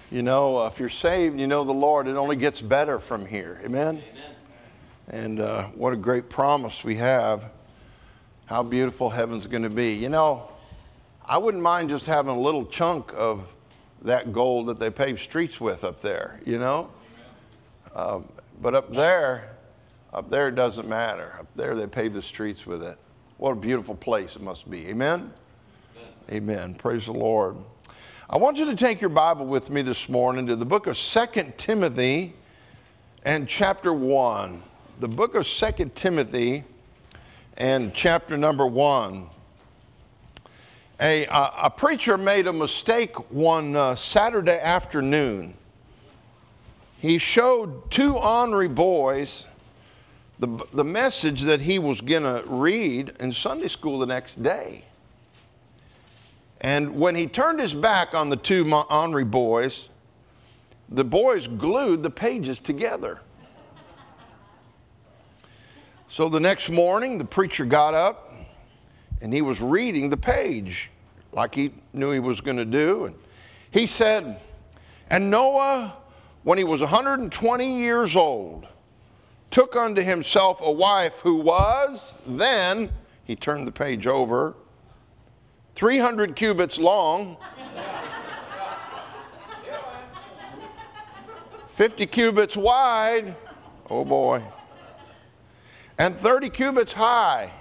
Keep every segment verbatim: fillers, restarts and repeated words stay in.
You know, uh, if you're saved, you know the Lord, it only gets better from here. Amen? Amen. And uh, what a great promise we have. How beautiful heaven's going to be. You know, I wouldn't mind just having a little chunk of that gold that they pave streets with up there, you know? Uh, but up there, up there it doesn't matter. Up there they pave the streets with it. What a beautiful place it must be. Amen? Amen. Amen. Praise the Lord. I want you to take your Bible with me this morning to the book of Second Timothy and chapter one. The book of Second Timothy and chapter number one. A, a, a preacher made a mistake one uh, Saturday afternoon. He showed two ornery boys the, the message that he was going to read in Sunday school the next day. And when he turned his back on the two ornery boys, the boys glued the pages together. So the next morning, the preacher got up and he was reading the page like he knew he was going to do. And he said, "And Noah, when he was one hundred twenty years old, took unto himself a wife who was then," he turned the page over, three hundred cubits long, fifty cubits wide, oh boy, and thirty cubits high,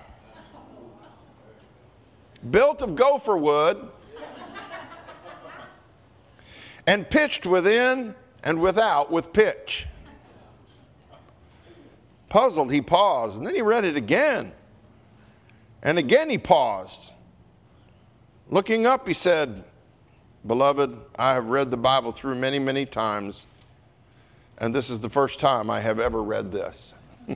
built of gopher wood, and pitched within and without with pitch. Puzzled, he paused, and then he read it again. And again he paused. Looking up, he said, "Beloved, I have read the Bible through many, many times, and this is the first time I have ever read this."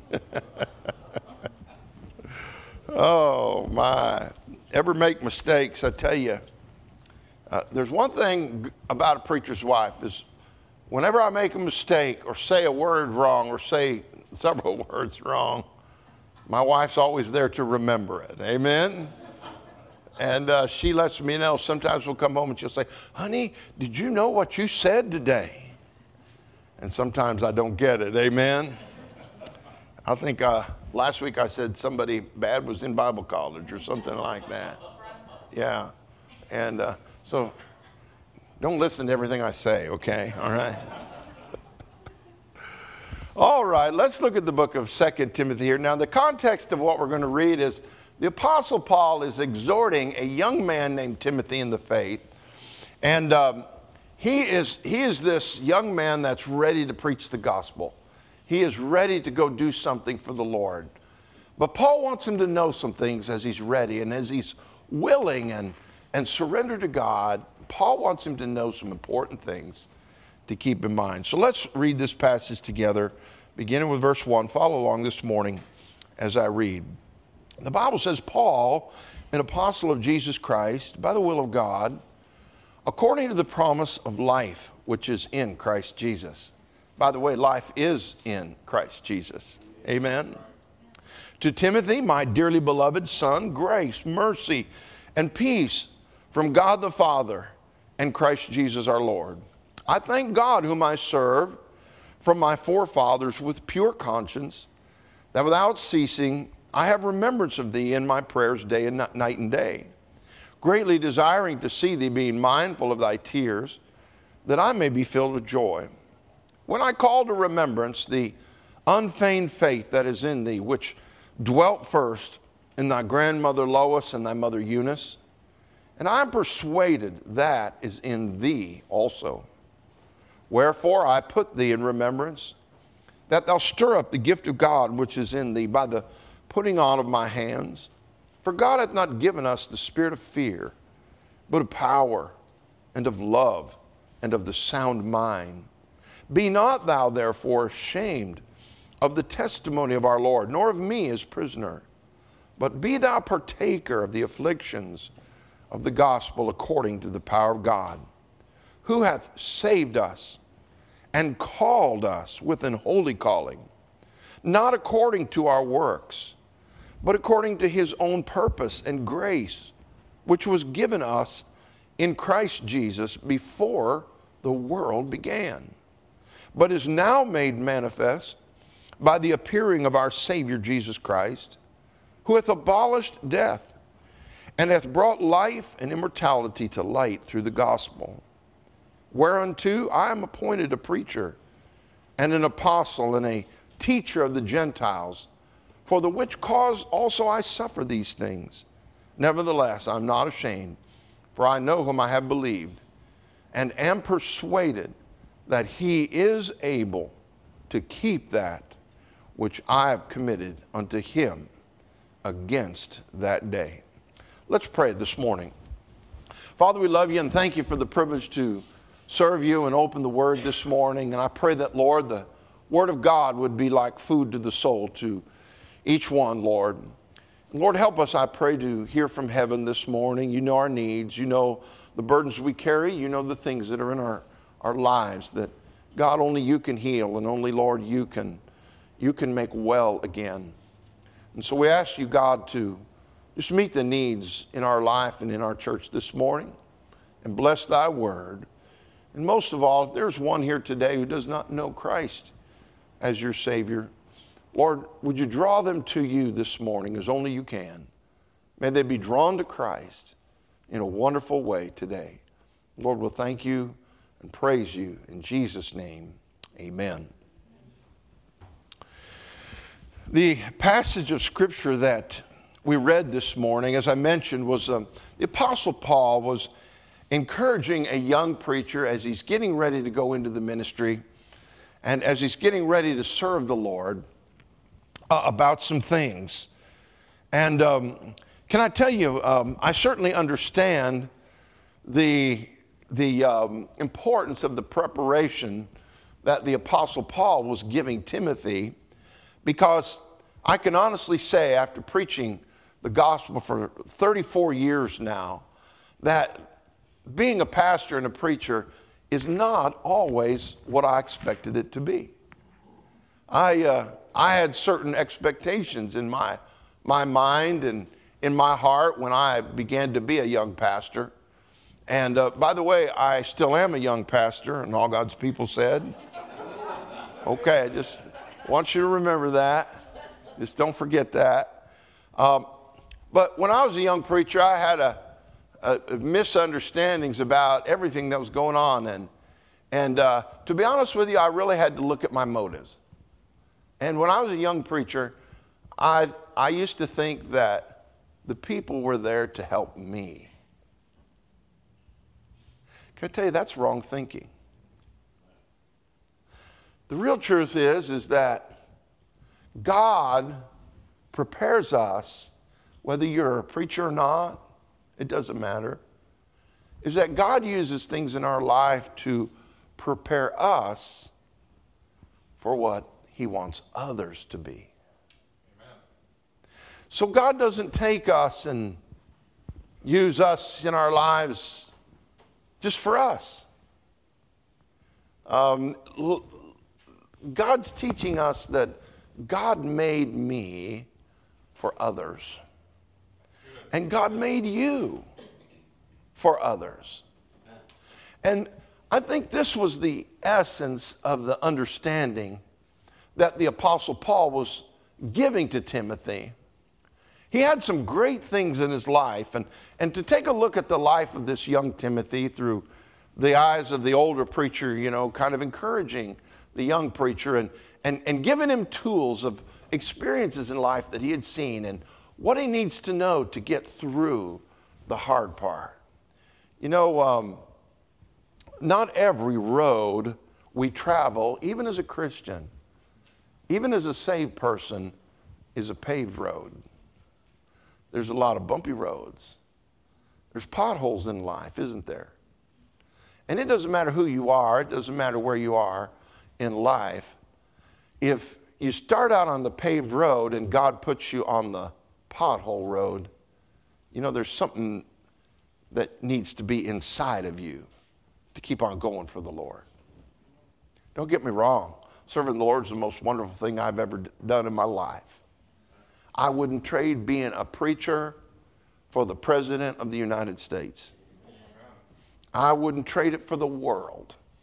Oh, my. Ever make mistakes, I tell you. Uh, there's one thing about a preacher's wife is whenever I make a mistake or say a word wrong or say several words wrong, my wife's always there to remember it. Amen? And uh, she lets me know. Sometimes we'll come home and she'll say, "Honey, did you know what you said today?" And sometimes I don't get it. Amen? I think uh, last week I said somebody bad was in Bible college or something like that. Yeah. And uh, so don't listen to everything I say, okay? All right? All right, let's look at the book of Second Timothy here. Now, the context of what we're going to read is the Apostle Paul is exhorting a young man named Timothy in the faith. And um, he is he is this young man that's ready to preach the gospel. He is ready to go do something for the Lord. But Paul wants him to know some things as he's ready and as he's willing and, and surrender to God. Paul wants him to know some important things to keep in mind. So let's read this passage together, beginning with verse one. Follow along this morning as I read. The Bible says, "Paul, an apostle of Jesus Christ, by the will of God, according to the promise of life which is in Christ Jesus." By the way, life is in Christ Jesus. Amen. "To Timothy, my dearly beloved son, grace, mercy, and peace from God the Father and Christ Jesus our Lord. I thank God whom I serve from my forefathers with pure conscience, that without ceasing I have remembrance of thee in my prayers day and night and day, greatly desiring to see thee, being mindful of thy tears, that I may be filled with joy. When I call to remembrance the unfeigned faith that is in thee, which dwelt first in thy grandmother Lois and thy mother Eunice, and I am persuaded that is in thee also. Wherefore I put thee in remembrance, that thou stir up the gift of God which is in thee by the putting on of my hands. For God hath not given us the spirit of fear, but of power and of love and of the sound mind. Be not thou therefore ashamed of the testimony of our Lord, nor of me as prisoner, but be thou partaker of the afflictions of the gospel according to the power of God, who hath saved us and called us with an holy calling, not according to our works, but according to his own purpose and grace, which was given us in Christ Jesus before the world began, but is now made manifest by the appearing of our Savior Jesus Christ, who hath abolished death, and hath brought life and immortality to light through the gospel, whereunto I am appointed a preacher, and an apostle, and a teacher of the Gentiles, for the which cause also I suffer these things. Nevertheless, I am not ashamed, for I know whom I have believed, and am persuaded that he is able to keep that which I have committed unto him against that day. Let's pray this morning. Father, we love you and thank you for the privilege to serve you and open the word this morning. And I pray that, Lord, the word of God would be like food to the soul to each one, Lord. And Lord, help us, I pray, to hear from heaven this morning. You know our needs. You know the burdens we carry. You know the things that are in our, our lives that, God, only you can heal, and only, Lord, you can, you can make well again. And so we ask you, God, to just meet the needs in our life and in our church this morning, and bless thy word. And most of all, if there's one here today who does not know Christ as your Savior, Lord, would you draw them to you this morning as only you can? May they be drawn to Christ in a wonderful way today. Lord, we'll thank you and praise you in Jesus' name. Amen. The passage of Scripture that we read this morning, as I mentioned, was um, the Apostle Paul was encouraging a young preacher as he's getting ready to go into the ministry and as he's getting ready to serve the Lord uh, about some things. And um, can I tell you, um, I certainly understand the, the um, importance of the preparation that the Apostle Paul was giving Timothy, because I can honestly say, after preaching the gospel for thirty-four years now, that being a pastor and a preacher is not always what I expected it to be. I, uh, I had certain expectations in my, my mind and in my heart when I began to be a young pastor. And uh, by the way, I still am a young pastor, and all God's people said. Okay, I just want you to remember that. Just don't forget that. Um, but when I was a young preacher, I had a, a, a misunderstandings about everything that was going on. And, and uh, to be honest with you, I really had to look at my motives. And when I was a young preacher, I, I used to think that the people were there to help me. Can I tell you, that's wrong thinking. The real truth is, is that God prepares us, whether you're a preacher or not, it doesn't matter, is that God uses things in our life to prepare us for what he wants others to be. Amen. So God doesn't take us and use us in our lives just for us. Um, God's teaching us that God made me for others. And God made you for others. And I think this was the essence of the understanding that the Apostle Paul was giving to Timothy. He had some great things in his life. And, and to take a look at the life of this young Timothy through the eyes of the older preacher, you know, kind of encouraging the young preacher and, and, and giving him tools of experiences in life that he had seen and what he needs to know to get through the hard part. You know, um, not every road we travel, even as a Christian, even as a saved person, is a paved road. There's a lot of bumpy roads. There's potholes in life, isn't there? And it doesn't matter who you are. It doesn't matter where you are in life. If you start out on the paved road and God puts you on the pothole road, you know, there's something that needs to be inside of you to keep on going for the Lord. Don't get me wrong. Serving the Lord is the most wonderful thing I've ever done in my life. I wouldn't trade being a preacher for the President of the United States. I wouldn't trade it for the world.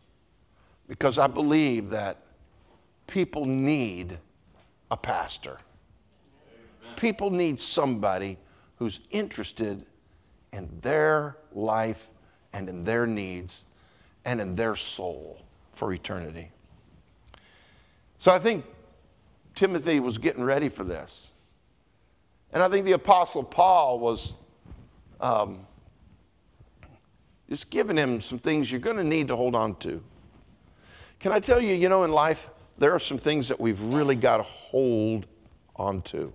because I believe that people need a pastor. Amen. People need somebody who's interested in their life and in their needs and in their soul for eternity. So I think Timothy was getting ready for this. And I think the Apostle Paul was um, just giving him some things you're going to need to hold on to. Can I tell you, you know, in life, there are some things that we've really got to hold on to.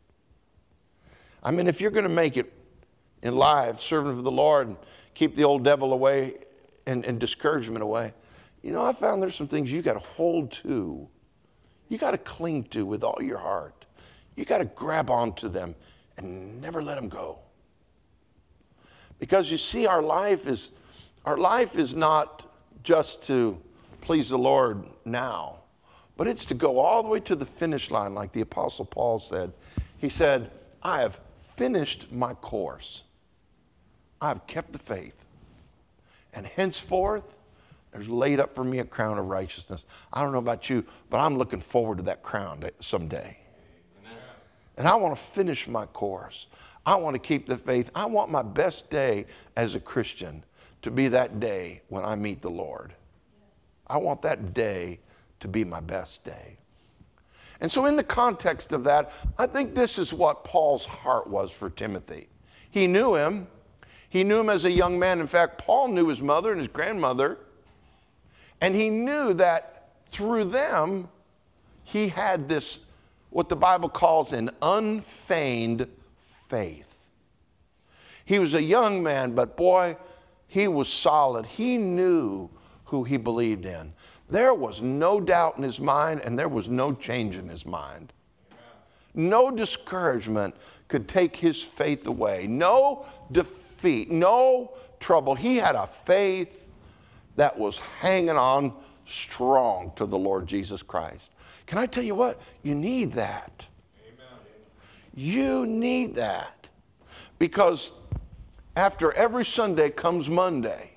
I mean, if you're going to make it in life, serving for the Lord, and keep the old devil away and, and discouragement away, you know, I found there's some things you got to hold to. You got to cling to with all your heart. You got to grab onto them and never let them go. Because you see, our life is our life is not just to please the Lord now, but it's to go all the way to the finish line, like the Apostle Paul said. He said, I have finished my course. I have kept the faith. And henceforth, there's laid up for me a crown of righteousness. I don't know about you, but I'm looking forward to that crown someday. Amen. And I want to finish my course. I want to keep the faith. I want my best day as a Christian to be that day when I meet the Lord. I want that day to be my best day. And so in the context of that, I think this is what Paul's heart was for Timothy. He knew him. He knew him as a young man. In fact, Paul knew his mother and his grandmother. And he knew that through them, he had this, what the Bible calls an unfeigned faith. He was a young man, but boy, he was solid. He knew who he believed in. There was no doubt in his mind, and there was no change in his mind. Amen. No discouragement could take his faith away. No defeat, no trouble. He had a faith that was hanging on strong to the Lord Jesus Christ. Can I tell you what? You need that. Amen. You need that. Because after every Sunday comes Monday.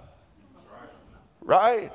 Right?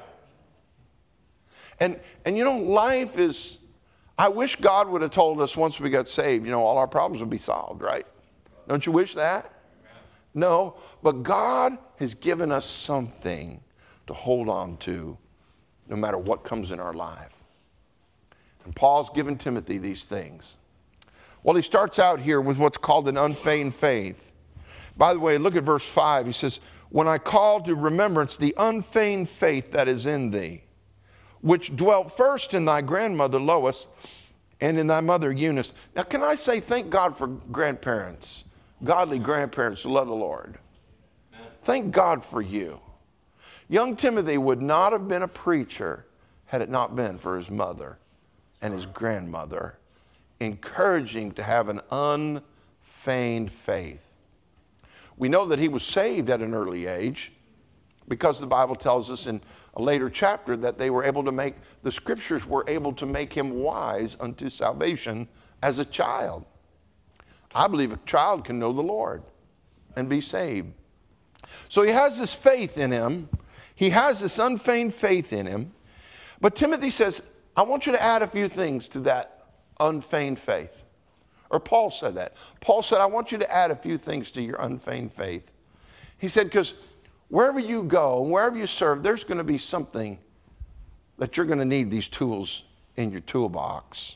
And, and you know, life is, I wish God would have told us once we got saved, you know, all our problems would be solved, right? Don't you wish that? Amen. No, but God has given us something to hold on to no matter what comes in our life. And Paul's given Timothy these things. Well, he starts out here with what's called an unfeigned faith. By the way, look at verse five. He says, when I call to remembrance the unfeigned faith that is in thee, which dwelt first in thy grandmother Lois and in thy mother Eunice. Now, can I say thank God for grandparents, godly grandparents who love the Lord. Thank God for you. Young Timothy would not have been a preacher had it not been for his mother and his grandmother encouraging to have an unfeigned faith. We know that he was saved at an early age because the Bible tells us in a later chapter that they were able to make, the scriptures were able to make him wise unto salvation as a child. I believe a child can know the Lord and be saved. So he has this faith in him. He has this unfeigned faith in him. But Timothy says, I want you to add a few things to that unfeigned faith. Or Paul said that. Paul said, I want you to add a few things to your unfeigned faith. He said, because wherever you go, wherever you serve, there's going to be something that you're going to need these tools in your toolbox.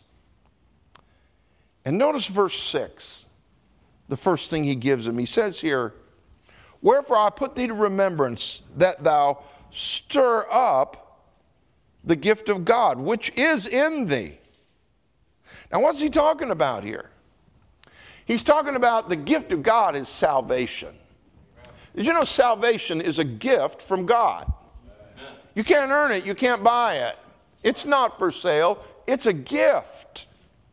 And notice verse six, the first thing he gives him. He says here, wherefore I put thee to remembrance that thou stir up the gift of God, which is in thee. Now, what's he talking about here? He's talking about the gift of God is salvation. Did you know salvation is a gift from God? You can't earn it. You can't buy it. It's not for sale. It's a gift.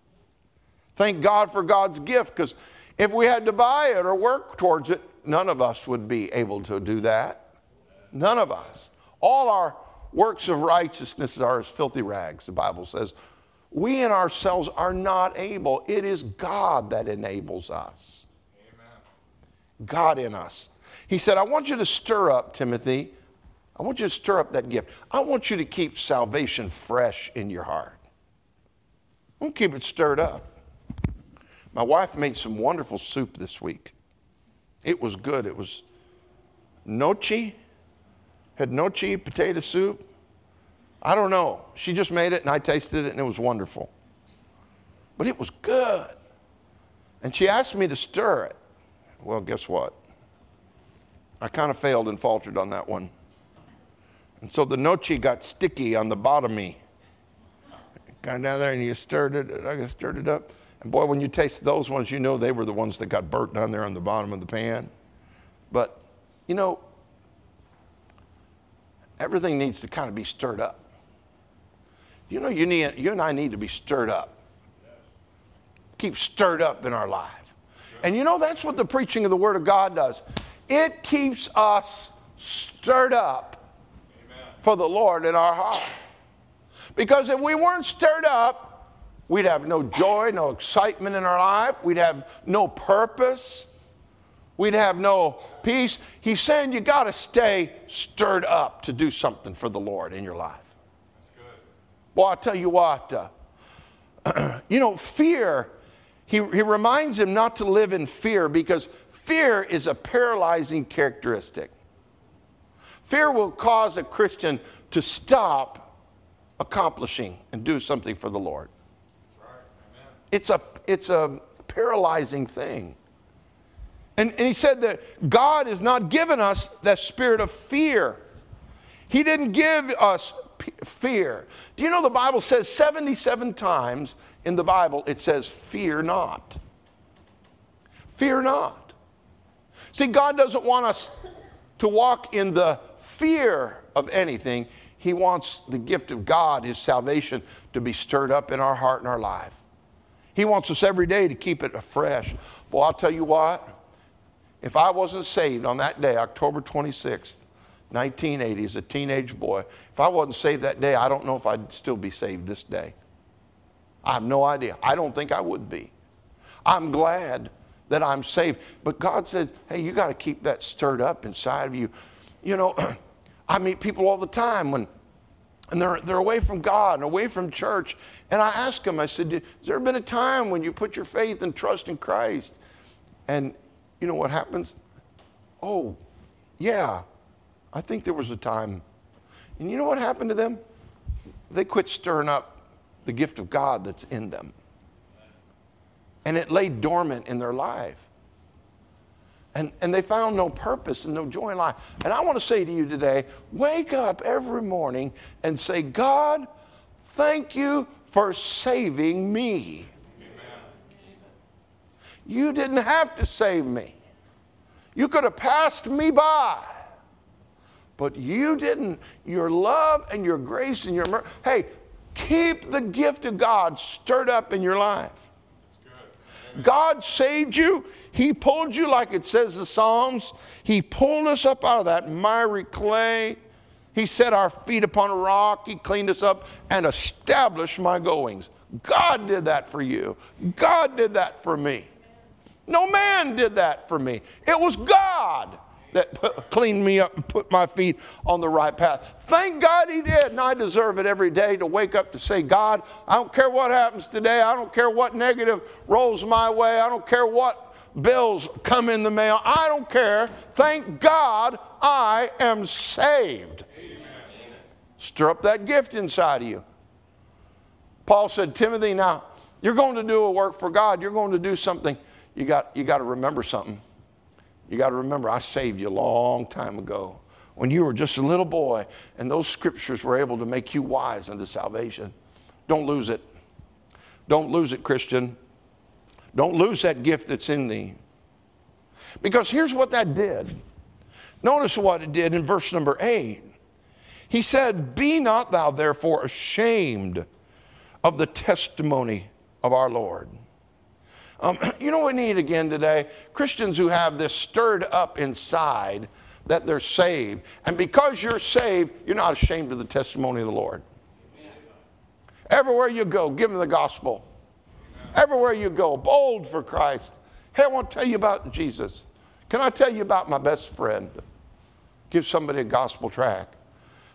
Thank God for God's gift, because if we had to buy it or work towards it, none of us would be able to do that. None of us. All our works of righteousness are as filthy rags, the Bible says. We in ourselves are not able. It is God that enables us. Amen. God in us. He said, I want you to stir up, Timothy. I want you to stir up that gift. I want you to keep salvation fresh in your heart. I want to keep it stirred up. My wife made some wonderful soup this week. It was good. It was nochi, had nochi potato soup. I don't know. She just made it and I tasted it and it was wonderful. But it was good. And she asked me to stir it. Well, guess what? I kind of failed and faltered on that one. And so the nochi got sticky on the bottom of me. Got down there and you stirred it. I stirred it up. And boy, when you taste those ones, you know they were the ones that got burnt down there on the bottom of the pan. But, you know, everything needs to kind of be stirred up. You know, you need, you and I need to be stirred up. Keep stirred up in our life. And you know, that's what the preaching of the Word of God does. It keeps us stirred up for the Lord in our heart. Because if we weren't stirred up, we'd have no joy, no excitement in our life. We'd have no purpose. We'd have no peace. He's saying you got to stay stirred up to do something for the Lord in your life. That's good. Well, I'll tell you what, uh, you know, fear, he, he reminds him not to live in fear because fear is a paralyzing characteristic. Fear will cause a Christian to stop accomplishing and do something for the Lord. That's right. Amen. It's a, it's a paralyzing thing. And, and he said that God has not given us that spirit of fear. He didn't give us p- fear. Do you know the Bible says seventy-seven times in the Bible it says fear not. Fear not. See, God doesn't want us to walk in the fear of anything. He wants the gift of God, his salvation, to be stirred up in our heart and our life. He wants us every day to keep it afresh. Well, I'll tell you what. If I wasn't saved on that day, October twenty-sixth, nineteen eighty, as a teenage boy, if I wasn't saved that day, I don't know if I'd still be saved this day. I have no idea. I don't think I would be. I'm glad that I'm saved. But God said, hey, you got to keep that stirred up inside of you. You know, I meet people all the time when and they're, they're away from God and away from church. And I ask them, I said, has there been a time when you put your faith and trust in Christ? And you know what happens? Oh, yeah, I think there was a time. And you know what happened to them? They quit stirring up the gift of God that's in them. And it lay dormant in their life. And, and they found no purpose and no joy in life. And I want to say to you today, wake up every morning and say, God, thank you for saving me. You didn't have to save me. You could have passed me by. But you didn't. Your love and your grace and your mercy. Hey, keep the gift of God stirred up in your life. God saved you. He pulled you, like it says in the Psalms. He pulled us up out of that miry clay. He set our feet upon a rock. He cleaned us up and established my goings. God did that for you. God did that for me. No man did that for me. It was God that put, cleaned me up and put my feet on the right path. Thank God he did, and I deserve it every day to wake up to say, God, I don't care what happens today. I don't care what negative rolls my way. I don't care what bills come in the mail. I don't care. Thank God I am saved. Amen. Stir up that gift inside of you. Paul said, Timothy, now, you're going to do a work for God. You're going to do something. You got, you got to remember something. You got to remember, I saved you a long time ago when you were just a little boy, and those scriptures were able to make you wise unto salvation. Don't lose it. Don't lose it, Christian. Don't lose that gift that's in thee. Because here's what that did. Notice what it did in verse number eight. He said, be not thou therefore ashamed of the testimony of our Lord. Um, you know what we need again today? Christians who have this stirred up inside that they're saved. And because you're saved, you're not ashamed of the testimony of the Lord. Amen. Everywhere you go, give them the gospel. Amen. Everywhere you go, bold for Christ. Hey, I want to tell you about Jesus. Can I tell you about my best friend? Give somebody a gospel tract.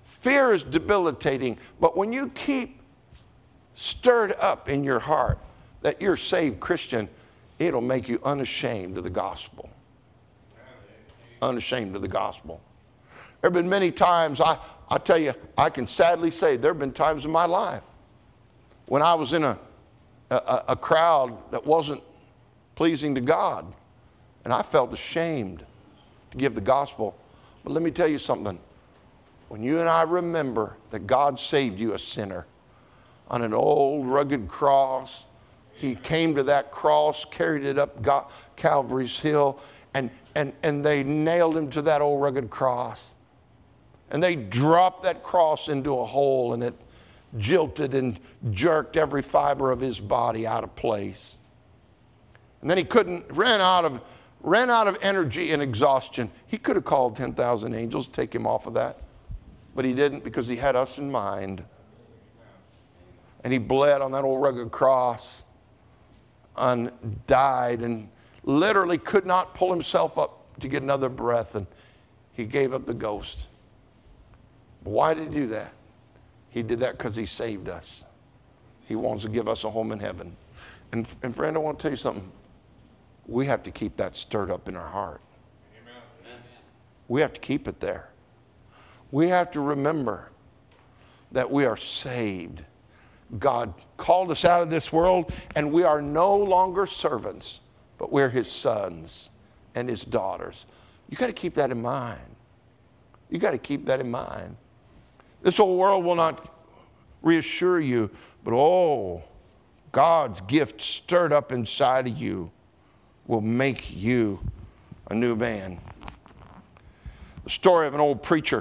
Fear is debilitating, but when you keep stirred up in your heart that you're a saved Christian, it'll make you unashamed of the gospel. Unashamed of the gospel. There have been many times, I, I tell you, I can sadly say there have been times in my life when I was in a, a, a crowd that wasn't pleasing to God, and I felt ashamed to give the gospel. But let me tell you something. When you and I remember that God saved you, a sinner, on an old rugged cross, he came to that cross, carried it up God, Calvary's hill, and, and, and they nailed him to that old rugged cross. And they dropped that cross into a hole, and it jilted and jerked every fiber of his body out of place. And then he couldn't, ran out of, ran out of energy and exhaustion. He could have called ten thousand angels to take him off of that, but he didn't, because he had us in mind. And he bled on that old rugged cross and died and literally could not pull himself up to get another breath, and he gave up the ghost. Why did he do that? He did that because he saved us. He wants to give us a home in heaven. And, and friend, I want to tell you something. We have to keep that stirred up in our heart. Amen. We have to keep it there. We have to remember that we are saved. God called us out of this world, and we are no longer servants, but we're his sons and his daughters. You got to keep that in mind. You got to keep that in mind. This old world will not reassure you, but oh, God's gift stirred up inside of you will make you a new man. The story of an old preacher.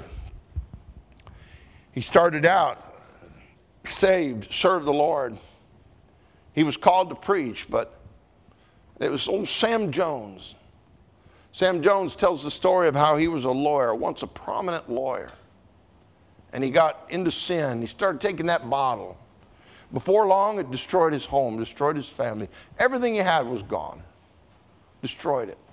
He started out saved, served the Lord. He was called to preach, but it was old Sam Jones. Sam Jones tells the story of how he was a lawyer, once a prominent lawyer. And he got into sin. He started taking that bottle. Before long, it destroyed his home, destroyed his family. Everything he had was gone. Destroyed it.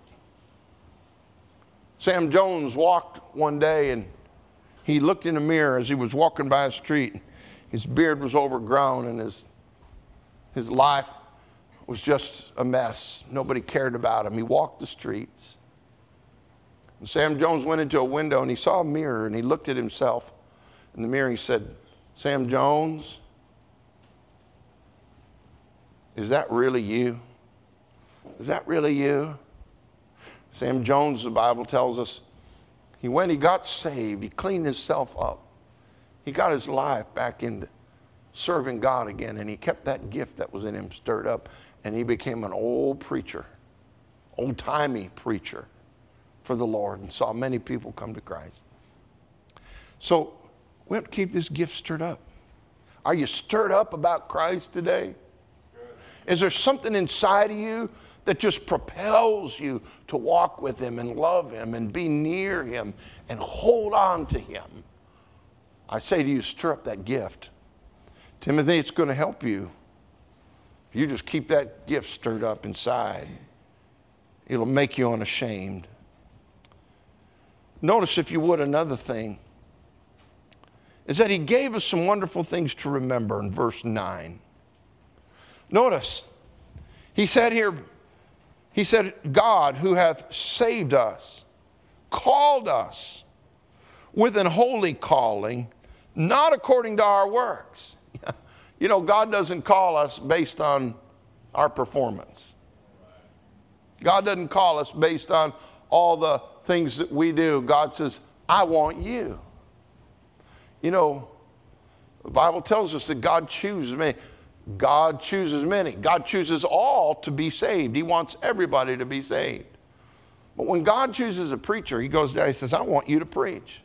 Sam Jones walked one day, and he looked in a mirror as he was walking by a street. His beard was overgrown, and his, his life was just a mess. Nobody cared about him. He walked the streets. And Sam Jones went into a window, and he saw a mirror, and he looked at himself in the mirror. He said, "Sam Jones, is that really you? Is that really you?" Sam Jones, the Bible tells us, he went, he got saved, he cleaned himself up. He got his life back into serving God again, and he kept that gift that was in him stirred up, and he became an old preacher, old-timey preacher for the Lord, and saw many people come to Christ. So we have to keep this gift stirred up. Are you stirred up about Christ today? Is there something inside of you that just propels you to walk with him and love him and be near him and hold on to him? I say to you, stir up that gift. Timothy, it's going to help you. If you just keep that gift stirred up inside, it'll make you unashamed. Notice, if you would, another thing is that he gave us some wonderful things to remember in verse nine. Notice, he said here, he said, God, who hath saved us, called us with an holy calling, not according to our works. You know, God doesn't call us based on our performance. God doesn't call us based on all the things that we do. God says, I want you. You know, the Bible tells us that God chooses many. God chooses many. God chooses all to be saved. He wants everybody to be saved. But when God chooses a preacher, he goes down, he says, I want you to preach.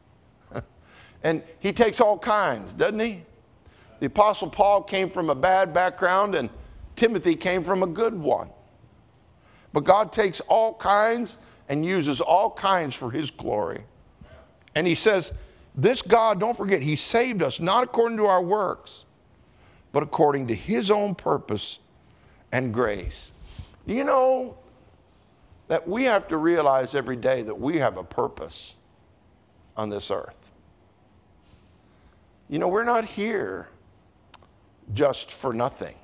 And he takes all kinds, doesn't he? The Apostle Paul came from a bad background, and Timothy came from a good one. But God takes all kinds and uses all kinds for his glory. And he says, this God, don't forget, he saved us not according to our works, but according to his own purpose and grace. Do you know that we have to realize every day that we have a purpose on this earth? You know, we're not here just for nothing.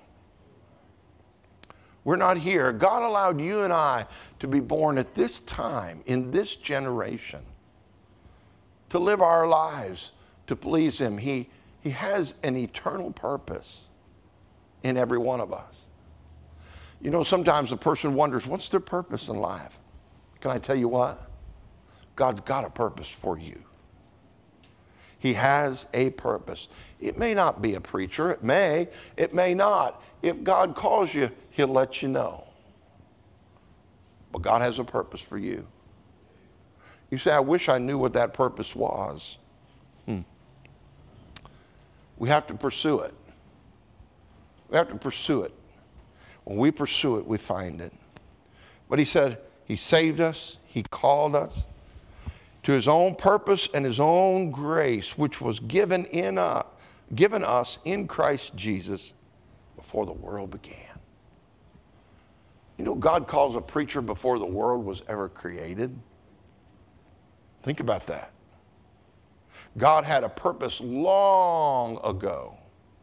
We're not here. God allowed you and I to be born at this time, in this generation, to live our lives to please Him. He, he has an eternal purpose in every one of us. You know, sometimes a person wonders, what's their purpose in life? Can I tell you what? God's got a purpose for you. He has a purpose. It may not be a preacher. It may. It may not. If God calls you, He'll let you know. But God has a purpose for you. You say, I wish I knew what that purpose was. Hmm. We have to pursue it. We have to pursue it. When we pursue it, we find it. But He said, He saved us. He called us to His own purpose and His own grace, which was given in us, given us in Christ Jesus before the world began. You know, God calls a preacher before the world was ever created. Think about that. God had a purpose long ago,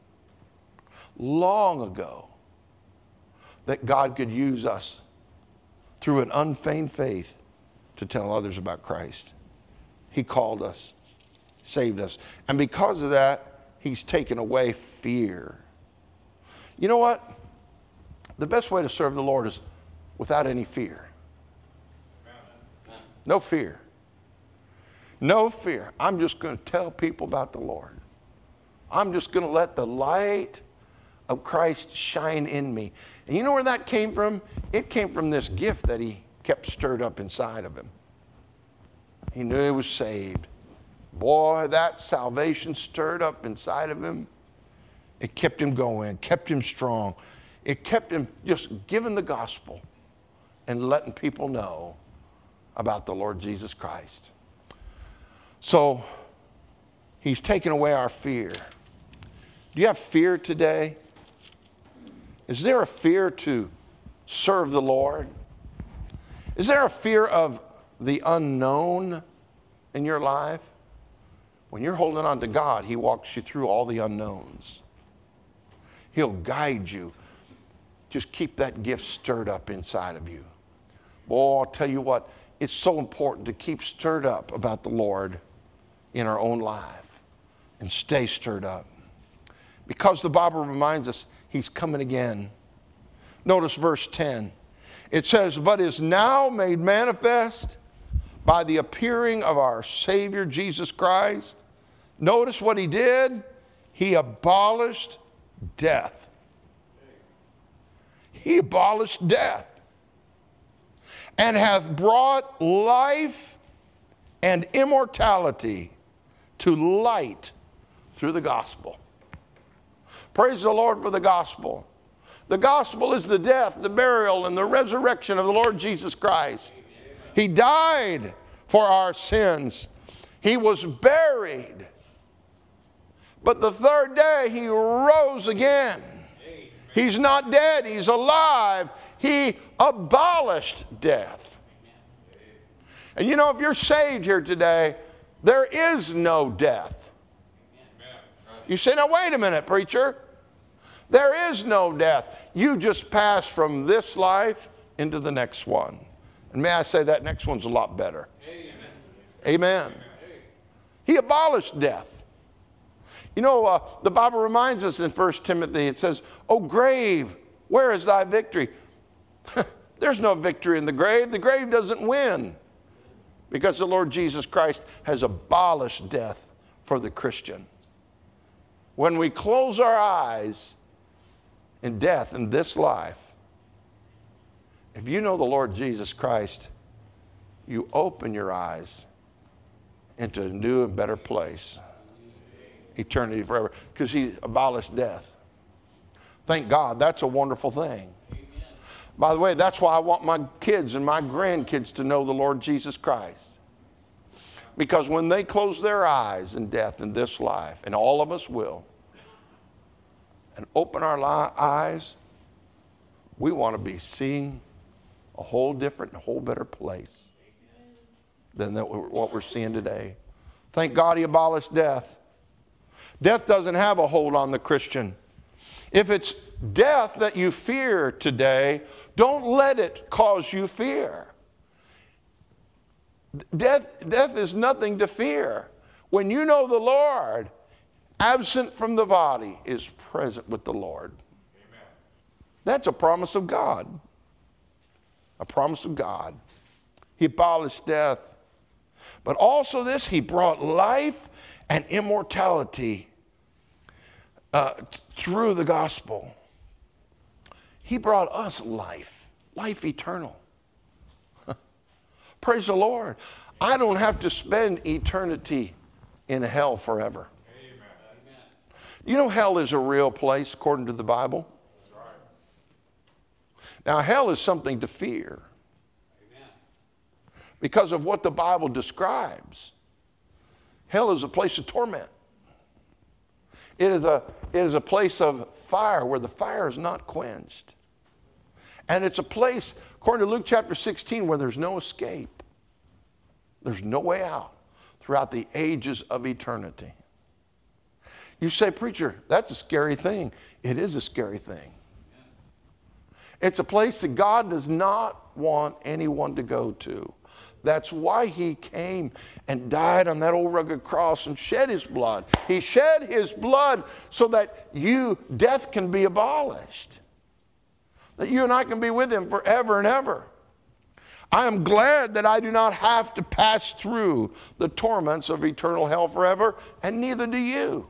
long ago, that God could use us through an unfeigned faith to tell others about Christ. He called us, saved us. And because of that, He's taken away fear. You know what? The best way to serve the Lord is without any fear. No fear. No fear. I'm just going to tell people about the Lord. I'm just going to let the light of Christ shine in me. And you know where that came from? It came from this gift that He kept stirred up inside of him. He knew he was saved. Boy, that salvation stirred up inside of him. It kept him going, kept him strong. It kept him just giving the gospel and letting people know about the Lord Jesus Christ. So, He's taken away our fear. Do you have fear today? Is there a fear to serve the Lord? Is there a fear of the unknown in your life? When you're holding on to God, He walks you through all the unknowns. He'll guide you. Just keep that gift stirred up inside of you. Boy, I'll tell you what, it's so important to keep stirred up about the Lord in our own life and stay stirred up. Because the Bible reminds us He's coming again. Notice verse ten. It says, but is now made manifest by the appearing of our Savior Jesus Christ. Notice what He did. He abolished death. He abolished death and hath brought life and immortality to light through the gospel. Praise the Lord for the gospel. The gospel is the death, the burial, and the resurrection of the Lord Jesus Christ. He died for our sins. He was buried. But the third day He rose again. He's not dead. He's alive. He abolished death. And you know, if you're saved here today, there is no death. You say, now wait a minute, preacher. There is no death. You just pass from this life into the next one. And may I say that next one's a lot better. Amen. Amen. He abolished death. You know, uh, the Bible reminds us in First Timothy, it says, O grave, where is thy victory? There's no victory in the grave. The grave doesn't win. Because the Lord Jesus Christ has abolished death for the Christian. When we close our eyes in death in this life, if you know the Lord Jesus Christ, you open your eyes into a new and better place. Eternity forever. Because He abolished death. Thank God. That's a wonderful thing. Amen. By the way, that's why I want my kids and my grandkids to know the Lord Jesus Christ. Because when they close their eyes in death in this life, and all of us will, and open our li- eyes, we want to be seeing a whole different, a whole better place than that, what we're seeing today. Thank God He abolished death. Death doesn't have a hold on the Christian. If it's death that you fear today, don't let it cause you fear. Death, death is nothing to fear. When you know the Lord, absent from the body is present with the Lord. Amen. That's a promise of God. A promise of God. He abolished death. But also this, he brought life and immortality uh, through the gospel. He brought us life, life eternal. Praise the Lord. I don't have to spend eternity in hell forever. Amen. You know hell is a real place according to the Bible. That's right. Now hell is something to fear. Amen. Because of what the Bible describes. Hell is a place of torment. It is a, it is a place of fire where the fire is not quenched. And it's a place, according to Luke chapter sixteen, where there's no escape. There's no way out throughout the ages of eternity. You say, preacher, that's a scary thing. It is a scary thing. It's a place that God does not want anyone to go to. That's why he came and died on that old rugged cross and shed his blood. He shed his blood so that you, death can be abolished. That you and I can be with him forever and ever. I am glad that I do not have to pass through the torments of eternal hell forever, and neither do you.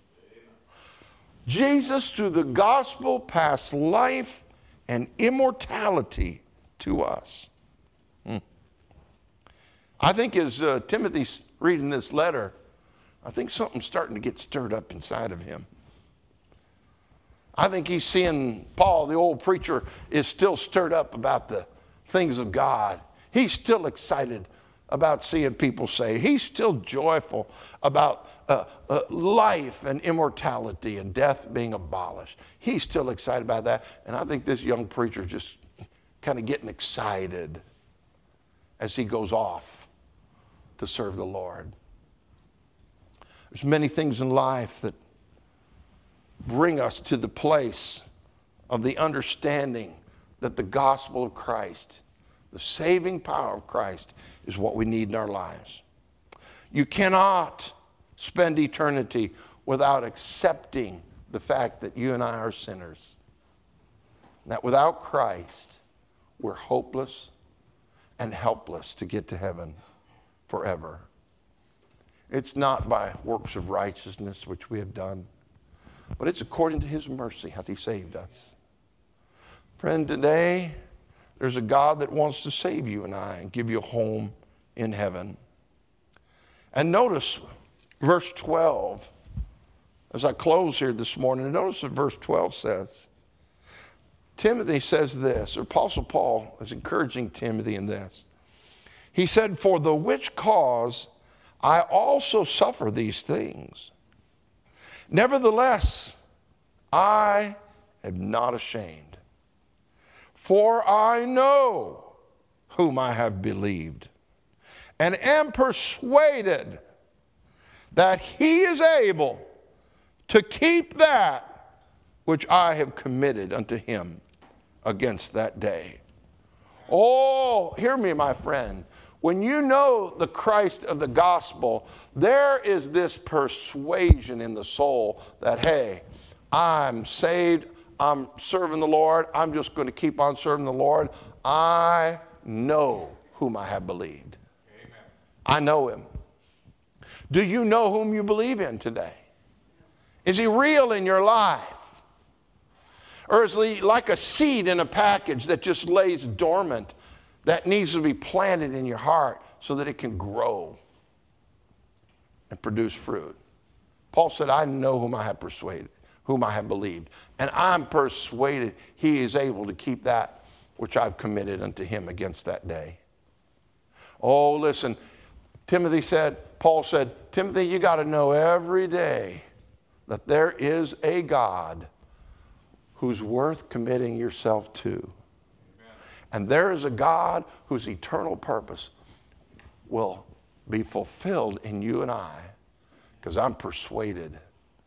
Jesus, through the gospel, passed life and immortality to us. Hmm. I think as uh, Timothy's reading this letter, I think something's starting to get stirred up inside of him. I think he's seeing Paul, the old preacher, is still stirred up about the things of God. He's still excited about seeing people saved. He's still joyful about uh, uh, life and immortality and death being abolished. He's still excited about that. And I think this young preacher is just kind of getting excited as he goes off to serve the Lord. There's many things in life that bring us to the place of the understanding that the gospel of Christ, the saving power of Christ, is what we need in our lives. You cannot spend eternity without accepting the fact that you and I are sinners. That without Christ, we're hopeless and helpless to get to heaven forever. It's not by works of righteousness which we have done, but it's according to his mercy hath he saved us. Friend, today there's a God that wants to save you and I and give you a home in heaven. And notice verse twelve. As I close here this morning, notice what verse twelve says. Timothy says this, or Apostle Paul is encouraging Timothy in this. He said, for the which cause I also suffer these things. Nevertheless, I am not ashamed. For I know whom I have believed, and am persuaded that he is able to keep that which I have committed unto him against that day. Oh, hear me, my friend. When you know the Christ of the gospel, there is this persuasion in the soul that, hey, I'm saved, I'm serving the Lord, I'm just going to keep on serving the Lord. I know whom I have believed. Amen. I know him. Do you know whom you believe in today? Is he real in your life? Or is he like a seed in a package that just lays dormant, that needs to be planted in your heart so that it can grow and produce fruit? Paul said, I know whom I have persuaded, whom I have believed, and I'm persuaded he is able to keep that which I've committed unto him against that day. Oh, listen, Timothy said, Paul said, Timothy, you got to know every day that there is a God who's worth committing yourself to. Amen. And there is a God whose eternal purpose will be fulfilled in you and I, because I'm persuaded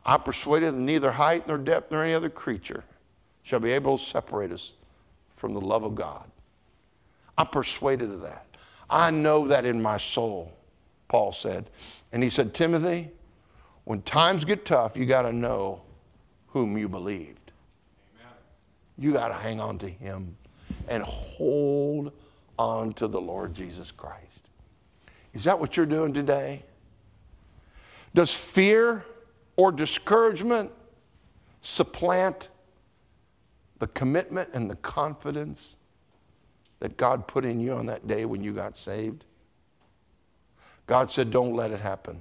I'm persuaded that neither height nor depth nor any other creature shall be able to separate us from the love of God. I'm persuaded of that. I know that in my soul, Paul said. And he said, Timothy, when times get tough, you got to know whom you believed. Amen. You got to hang on to him and hold on to the Lord Jesus Christ. Is that what you're doing today? Does fear or discouragement supplant the commitment and the confidence that God put in you on that day when you got saved? God said, don't let it happen.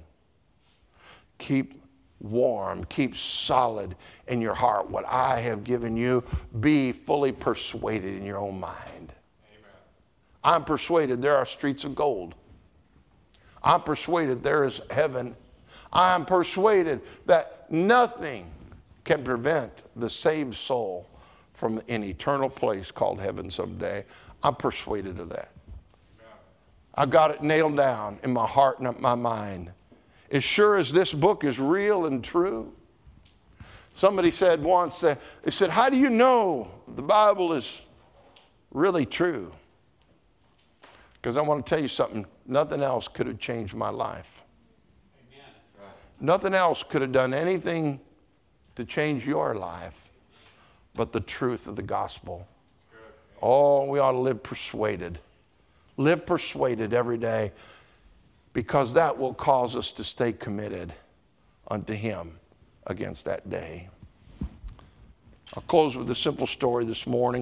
Keep warm, keep solid in your heart. What I have given you, be fully persuaded in your own mind. Amen. I'm persuaded there are streets of gold. I'm persuaded there is heaven. I'm persuaded that nothing can prevent the saved soul from an eternal place called heaven someday. I'm persuaded of that. I've got it nailed down in my heart and my mind. As sure as this book is real and true. Somebody said once, they said, how do you know the Bible is really true? Because I want to tell you something. Nothing else could have changed my life. Amen. Right. Nothing else could have done anything to change your life but the truth of the gospel. Oh, we ought to live persuaded. Live persuaded every day, because that will cause us to stay committed unto him against that day. I'll close with a simple story this morning.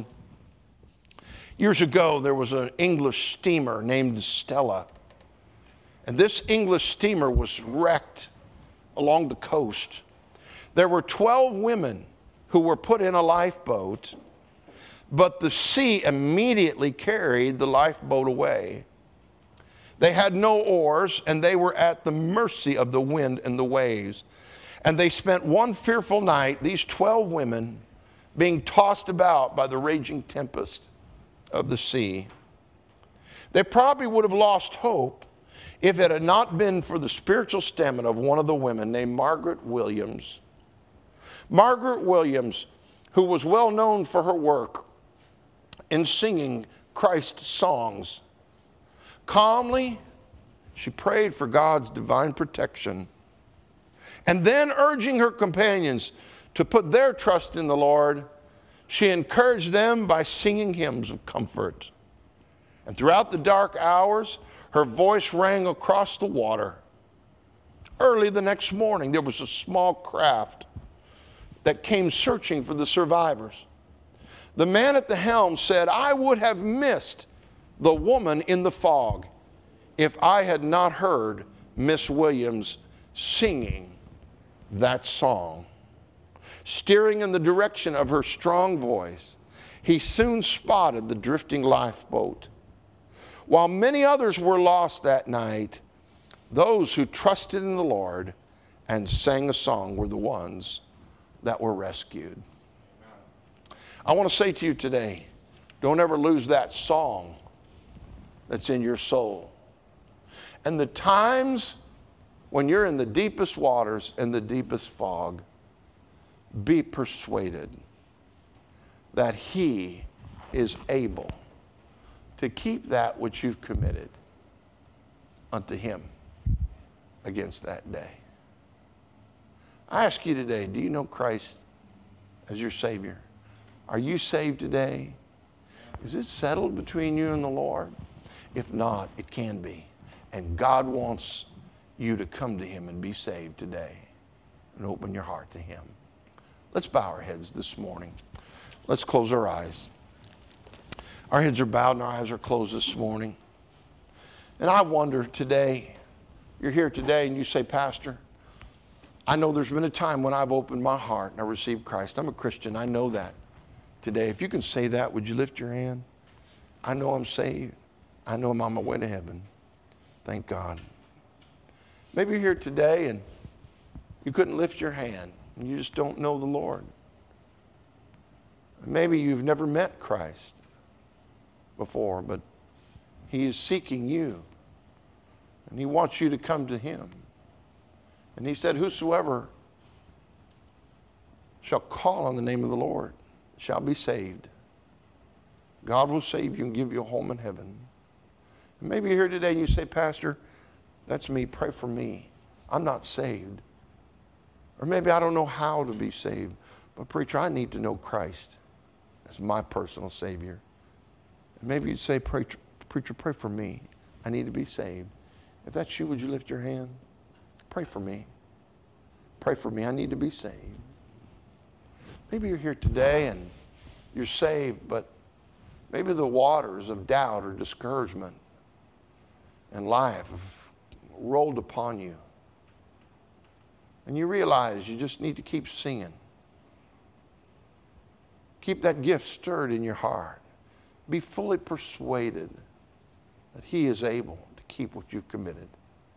Years ago, there was an English steamer named Stella. And this English steamer was wrecked along the coast. There were twelve women who were put in a lifeboat, but the sea immediately carried the lifeboat away. They had no oars, and they were at the mercy of the wind and the waves. And they spent one fearful night, these twelve women, being tossed about by the raging tempest of the sea. They probably would have lost hope if it had not been for the spiritual stamina of one of the women named Margaret Williams. Margaret Williams, who was well known for her work in singing Christ's songs. Calmly, she prayed for God's divine protection. And then, urging her companions to put their trust in the Lord, she encouraged them by singing hymns of comfort. And throughout the dark hours, her voice rang across the water. Early the next morning, there was a small craft that came searching for the survivors. The man at the helm said, I would have missed the woman in the fog if I had not heard Miss Williams singing that song. Steering in the direction of her strong voice, he soon spotted the drifting lifeboat. While many others were lost that night, those who trusted in the Lord and sang a song were the ones that were rescued. I want to say to you today, don't ever lose that song that's in your soul. And the times when you're in the deepest waters and the deepest fog, be persuaded that he is able to keep that which you've committed unto him against that day. I ask you today, do you know Christ as your Savior? Are you saved today? Is it settled between you and the Lord? If not, it can be. And God wants you to come to him and be saved today and open your heart to him. Let's bow our heads this morning. Let's close our eyes. Our heads are bowed and our eyes are closed this morning. And I wonder today, you're here today and you say, Pastor, I know there's been a time when I've opened my heart and I received Christ. I'm a Christian. I know that. Today, if you can say that, would you lift your hand? I know I'm saved. I know I'm on my way to heaven. Thank God. Maybe you're here today and you couldn't lift your hand and you just don't know the Lord. Maybe you've never met Christ before, but he is seeking you and he wants you to come to him. And he said, whosoever shall call on the name of the Lord shall be saved. God will save you and give you a home in heaven. And maybe you're here today and you say, Pastor, that's me. Pray for me. I'm not saved. Or maybe I don't know how to be saved. But preacher, I need to know Christ as my personal Savior. And maybe you'd say, preacher, preacher, pray for me. I need to be saved. If that's you, would you lift your hand? Pray for me. Pray for me. I need to be saved. Maybe you're here today and you're saved, but maybe the waters of doubt or discouragement in life have rolled upon you. And you realize you just need to keep singing. Keep that gift stirred in your heart. Be fully persuaded that He is able to keep what you've committed.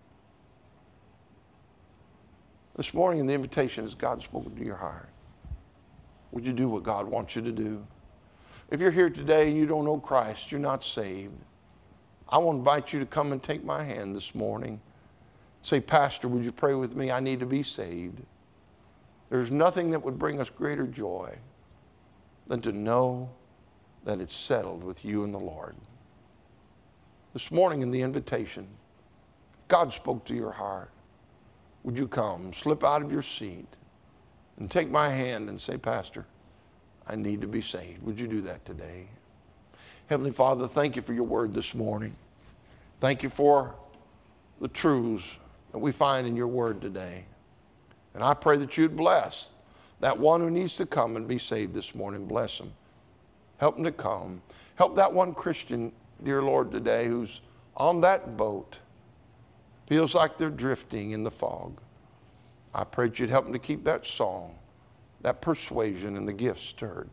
This morning, the invitation is God spoken to your heart. Would you do what God wants you to do? If you're here today and you don't know Christ, you're not saved, I want to invite you to come and take my hand this morning. Say, Pastor, would you pray with me? I need to be saved. There's nothing that would bring us greater joy than to know that it's settled with you and the Lord. This morning in the invitation, God spoke to your heart. Would you come, slip out of your seat, and take my hand and say, Pastor, I need to be saved. Would you do that today? Heavenly Father, thank you for your word this morning. Thank you for the truths that we find in your word today. And I pray that you'd bless that one who needs to come and be saved this morning. Bless them. Help them to come. Help that one Christian, dear Lord, today who's on that boat, feels like they're drifting in the fog. I pray that you'd help them to keep that song, that persuasion, and the gift stirred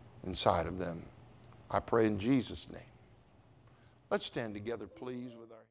inside of them. I pray in Jesus' name. Let's stand together, please, with our